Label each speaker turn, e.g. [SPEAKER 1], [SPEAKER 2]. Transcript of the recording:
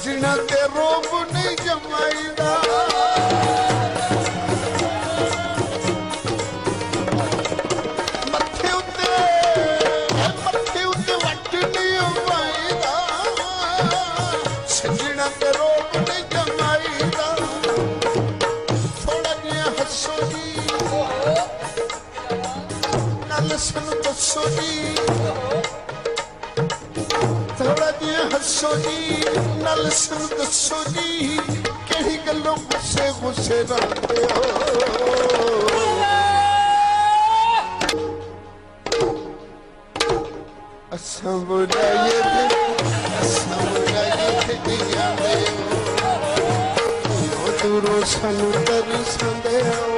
[SPEAKER 1] सजना ते रोब नहीं जमाईदा मथे उत्ते वट नहीं उमाईदा सजना ते रोब नहीं जमाईदा थोड़ा जिहा हसो जी नल सन दसो जी थोड़ा जिहा हसो जी नल सन दसो जी किहड़ी गल्लों गुस्से गुस्से रखते हो असां बुलाए थे जांदे हो दूरों सानू तरसंदे हो